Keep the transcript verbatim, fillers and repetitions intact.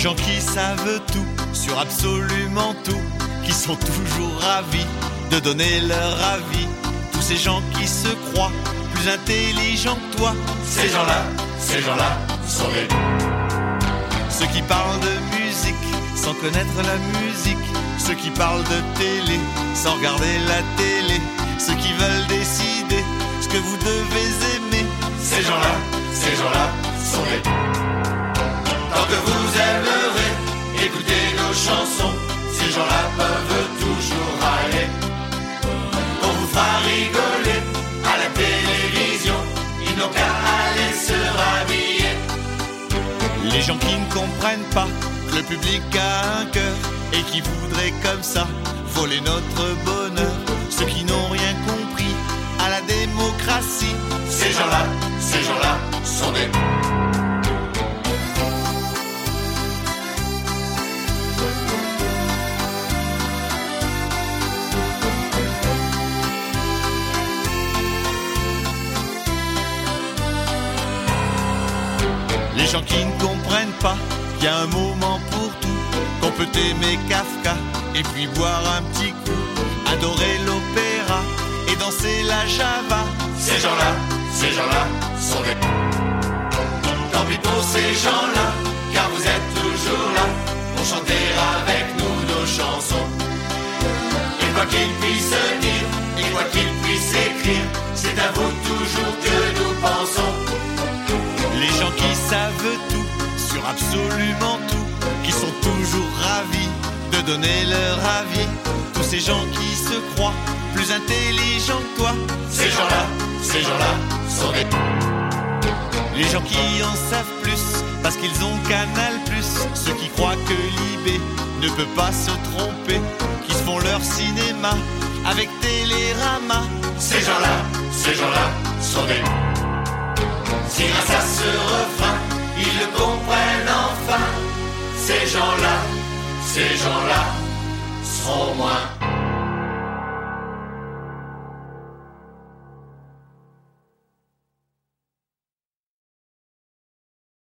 gens qui savent tout, sur absolument tout, qui sont toujours ravis de donner leur avis. Tous ces gens qui se croient plus intelligents que toi. Ces gens-là, ces gens-là sont des... Ceux qui parlent de musique sans connaître la musique. Ceux qui parlent de télé sans regarder la télé. Ceux qui veulent décider ce que vous devez aimer. Ces gens-là, ces gens-là sont des... Tant que vous aimerez écouter nos chansons, ces gens-là peuvent toujours râler. On vous fera rigoler à la télévision, ils n'ont qu'à aller se rhabiller. Les gens qui ne comprennent pas que le public a un cœur et qui voudraient comme ça voler notre bonheur. Ceux qui n'ont rien compris à la démocratie. Ces gens-là, ces gens-là sont des... Les gens qui ne comprennent pas qu'il y a un moment pour tout, qu'on peut aimer Kafka et puis boire un petit coup, adorer l'opéra et danser la java. Ces gens-là, ces gens-là sont des... Tant pis pour ces gens-là, car vous êtes toujours là pour chanter avec nous nos chansons. Et quoi qu'ils puissent dire, et quoi qu'ils puissent écrire, c'est à vous toujours que nous pensons. Les gens qui savent tout, sur absolument tout, qui sont toujours ravis de donner leur avis. Tous ces gens qui se croient plus intelligents que toi. Ces gens-là, ces gens-là sont des... Les gens qui en savent plus, parce qu'ils ont Canal plus. Ceux qui croient que Libé ne peut pas se tromper, qui se font leur cinéma avec Télérama. Ces gens-là, ces gens-là sont des... Si grâce à ce refrain, ils le comprennent enfin, ces gens-là, ces gens-là seront moins...